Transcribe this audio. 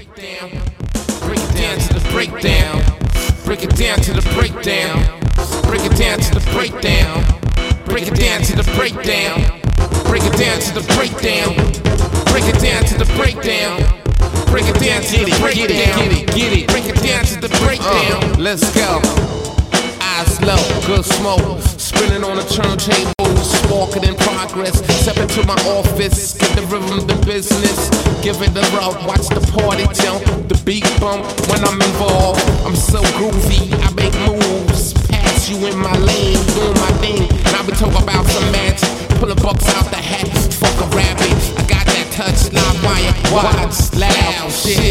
breakdown. Break it down to the breakdown. Break it down to the breakdown. Break it down to the breakdown. Break it down to the breakdown. Break it down to the breakdown. Break it down to the breakdown. Break it down to the breakdown. Get it. Break it down to the breakdown. Let's go. Eyes low, good smoke. Spinning on the turntable. Walking in progress. Step into my office. Get the rhythm, the business. Give it a rub. Watch the party jump. The beat bump. When I'm involved, I'm so groovy. I make moves. Pass you in my lane. Doing my thing. Now we talk about some magic. Pulling bucks out the hat. Fuck a rabbit. I got that touch. Live wire. Watch. Loud shit.